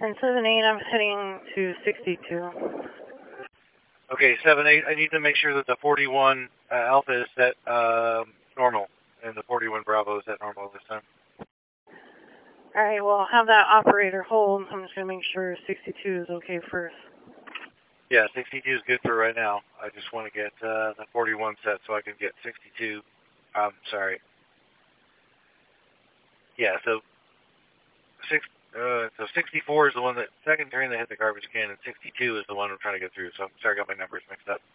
And 7-8, I'm heading to 62. Okay, 7-8, I need to make sure that the 41 Alpha is set normal, and the 41 Bravo is set normal this time. Alright, well, have that operator hold. I'm just going to make sure 62 is okay first. Yeah, 62 is good for right now. I just want to get the 41 set so I can get 62. Sorry. Yeah, so 64 is the one that, second train that hit the garbage can, and 62 is the one I'm trying to get through. So I'm sorry, I got my numbers mixed up.